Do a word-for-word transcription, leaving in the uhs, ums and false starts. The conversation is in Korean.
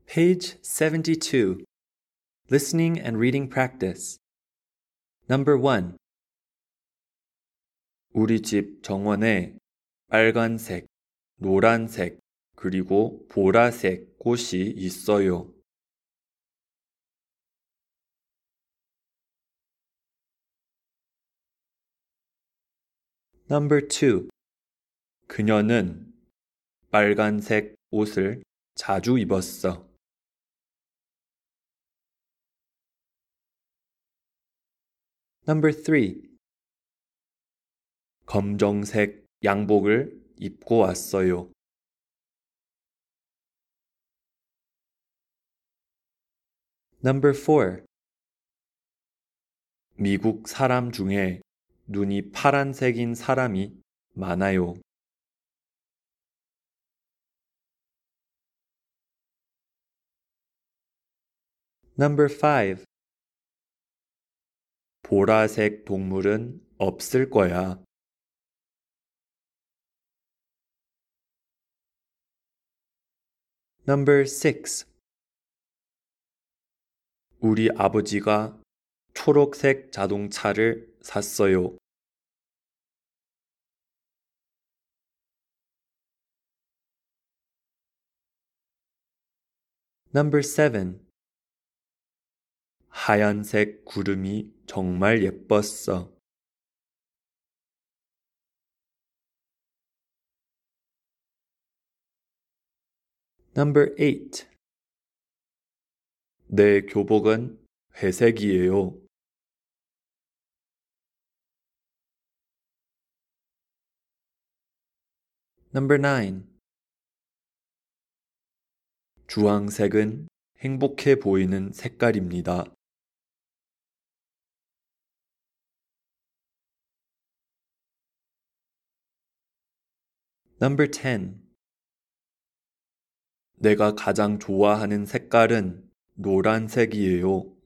Page seventy-two. Listening and reading practice. Number one. 우리 집 정원에 빨간색, 노란색, 그리고 보라색 꽃이 있어요. Number two. 그녀는 빨간색 옷을 자주 입었어. Number three. 검정색 양복을 입고 왔어요. Number four. 미국 사람 중에 눈이 파란색인 사람이 많아요. Number five. 보라색 동물은 없을 거야. Number six. 우리 아버지가 초록색 자동차를 샀어요. Number seven. 하얀색 구름이 정말 예뻤어. Number eight. 내 교복은 회색이에요. Number nine. 주황색은 행복해 보이는 색깔입니다. Number ten. 내가 가장 좋아하는 색깔은 노란색이에요.